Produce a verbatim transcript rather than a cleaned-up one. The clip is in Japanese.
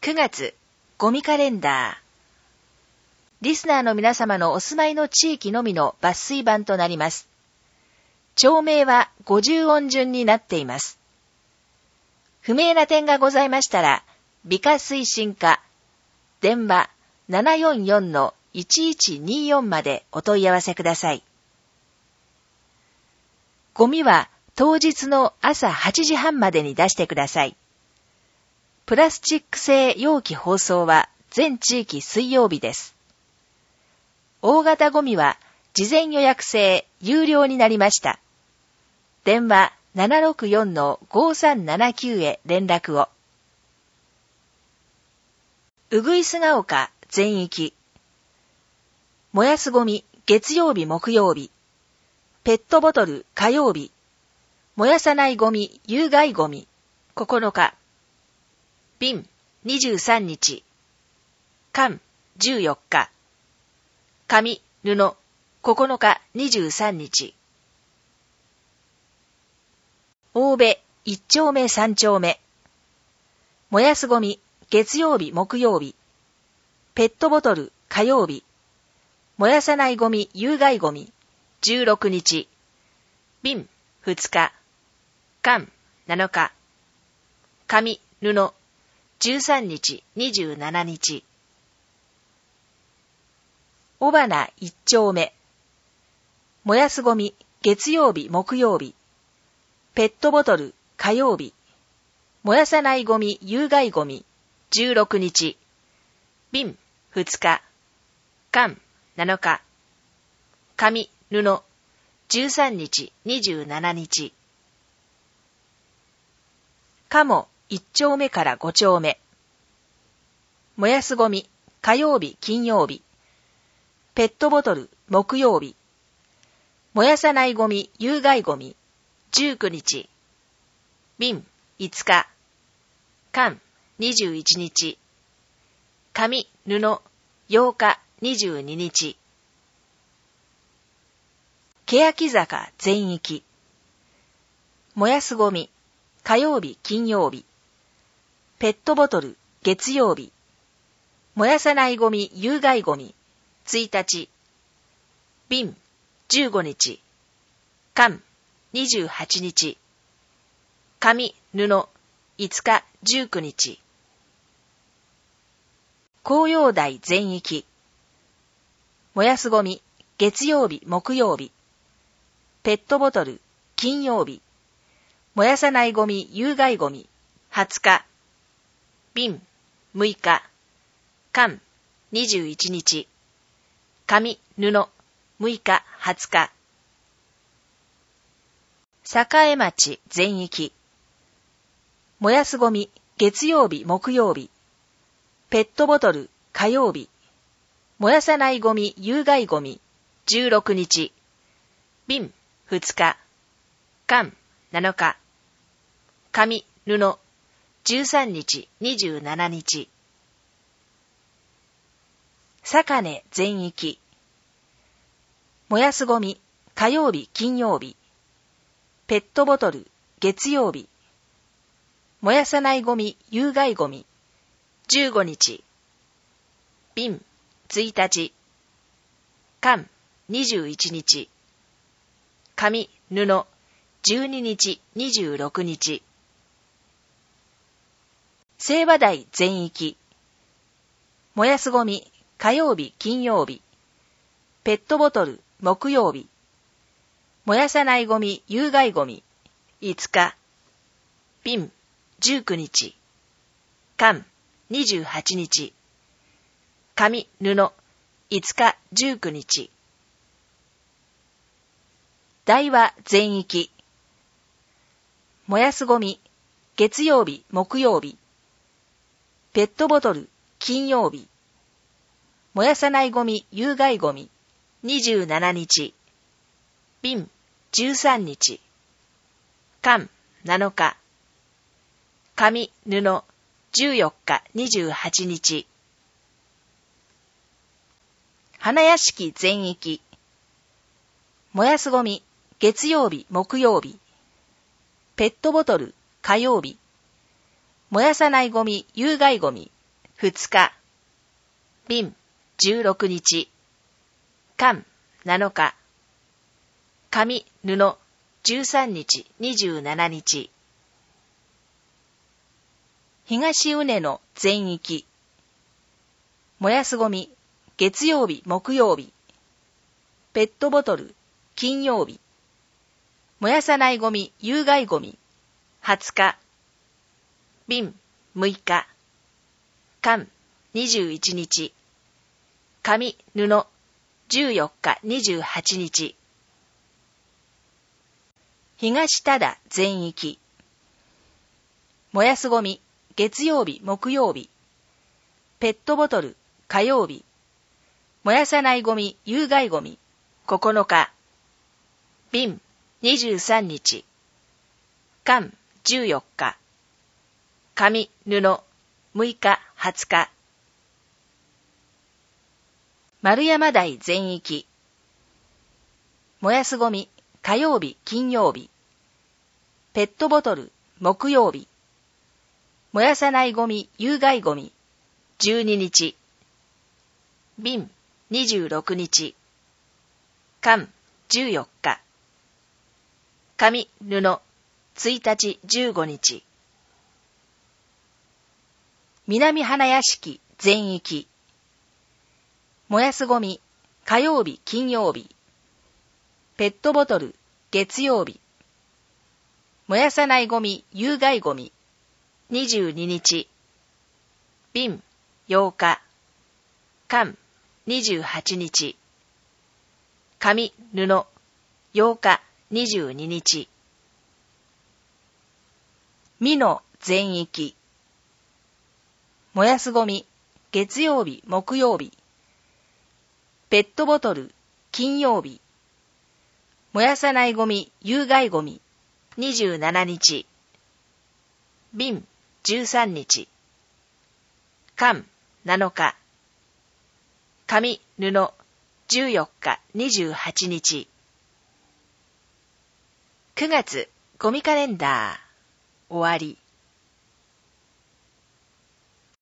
くがつ、ゴミカレンダー。リスナーの皆様のお住まいの地域のみの抜粋版となります。町名はごじゅう音順になっています。不明な点がございましたら、美化推進課、電話 ななよんよんのいちいちによん までお問い合わせください。ゴミは当日の朝はちじはんまでに出してください。プラスチック製容器包装は全地域水曜日です。大型ゴミは事前予約制有料になりました。電話 ななろくよんのごさんななきゅう へ連絡を。うぐいすが丘全域。燃やすゴミ月曜日木曜日。ペットボトル火曜日。燃やさないゴミ有害ゴミここのか。瓶にじゅうさんにち。缶じゅうよっか。紙、布ここのかにじゅうさんにち。大部いち丁目さん丁目。燃やすゴミ月曜日木曜日。ペットボトル火曜日。燃やさないゴミ有害ゴミじゅうろくにち。瓶ふつか。缶なのか。紙、布じゅうさんにちにじゅうしちにち。尾花いち丁目。燃やすゴミ月曜日木曜日。ペットボトル火曜日。燃やさないゴミ有害ゴミじゅうろくにち。瓶ふつか。缶なのか。紙、布じゅうさんにちにじゅうしちにち。鴨いち丁目からご丁目。燃やすゴミ火曜日金曜日。ペットボトル木曜日。燃やさないゴミ有害ゴミじゅうくにち。瓶いつか。缶にじゅういちにち。紙布ようかにじゅうににち。欅坂全域。燃やすゴミ火曜日金曜日。ペットボトル月曜日。燃やさないゴミ有害ゴミついたち。瓶じゅうごにち。缶にじゅうはちにち。紙布いつかじゅうくにち。紅葉台全域。燃やすゴミ月曜日木曜日。ペットボトル金曜日。燃やさないゴミ有害ゴミはつか。瓶むいか。缶にじゅういちにち。紙布むいかはつか。栄町全域。燃やすゴミ月曜日木曜日。ペットボトル火曜日。燃やさないゴミ有害ゴミじゅうろくにち。瓶ふつか。缶なのか。紙布じゅうさんにちにじゅうしちにち。坂根全域。燃やすゴミ火曜日金曜日。ペットボトル月曜日。燃やさないゴミ有害ゴミじゅうごにち。瓶ついたち。缶にじゅういちにち。紙布じゅうににちにじゅうろくにち。清和台全域。燃やすゴミ火曜日金曜日。ペットボトル木曜日。燃やさないゴミ有害ゴミいつか。瓶じゅうくにち。缶にじゅうはちにち。紙布いつかじゅうくにち。大和全域。燃やすゴミ月曜日木曜日。ペットボトル金曜日。燃やさないゴミ有害ゴミにじゅうしちにち。瓶じゅうさんにち。缶なのか。紙布じゅうよっかにじゅうはちにち。花屋敷全域。燃やすゴミ月曜日木曜日。ペットボトル火曜日。燃やさないゴミ有害ゴミふつか、便じゅうろくにち、寒なのか、紙布じゅうさんにちにじゅうしちにち。東宇根の全域。燃やすゴミ、月曜日木曜日。ペットボトル、金曜日。燃やさないゴミ、有害ゴミ、はつか。便むいか。寒にじゅういちにち。紙布じゅうよっかにじゅうはちにち。東多田全域。燃やすゴミ、月曜日木曜日。ペットボトル、火曜日。燃やさないゴミ、有害ゴミ、ここのか。便にじゅうさんにち。寒じゅうよっか。紙布むいかはつか。丸山台全域。燃やすゴミ、火曜日金曜日。ペットボトル木曜日。燃やさないゴミ、有害ゴミ、じゅうににち。便にじゅうろくにち。寒じゅうよっか。紙布ついたちじゅうごにち。南花屋敷全域。燃やすゴミ、火曜日金曜日。ペットボトル月曜日。燃やさないゴミ、有害ゴミ、にじゅうににち。便ようか。寒にじゅうはちにち。紙布ようかにじゅうににち。美濃全域。燃やすゴミ、月曜日木曜日。ペットボトル金曜日。燃やさないゴミ、有害ゴミ、にじゅうしちにち。便じゅうさんにち。寒なのか。紙布じゅうよっかにじゅうはちにち。くがつゴミカレンダー終わり。